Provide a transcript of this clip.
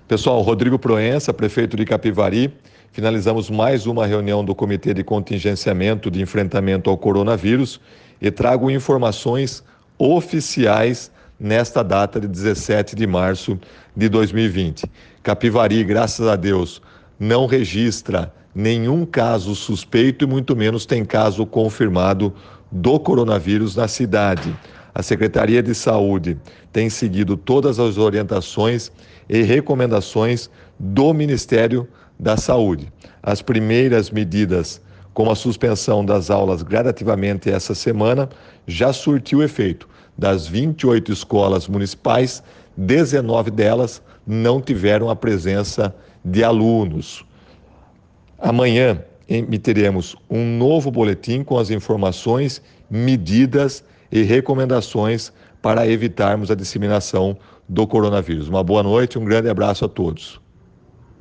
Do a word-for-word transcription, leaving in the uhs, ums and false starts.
Pessoal, Rodrigo Proença, prefeito de Capivari. Finalizamos mais uma reunião do Comitê de Contingenciamento de Enfrentamento ao Coronavírus e trago informações oficiais nesta data de dezessete de março de dois mil e vinte. Capivari, graças a Deus, não registra nenhum caso suspeito e muito menos tem caso confirmado do coronavírus na cidade. A Secretaria de Saúde tem seguido todas as orientações e recomendações do Ministério da Saúde. As primeiras medidas, como a suspensão das aulas gradativamente essa semana, já surtiu efeito. Das vinte e oito escolas municipais, dezenove delas não tiveram a presença de alunos. Amanhã emitiremos um novo boletim com as informações, medidas e recomendações para evitarmos a disseminação do coronavírus. Uma boa noite, um grande abraço a todos.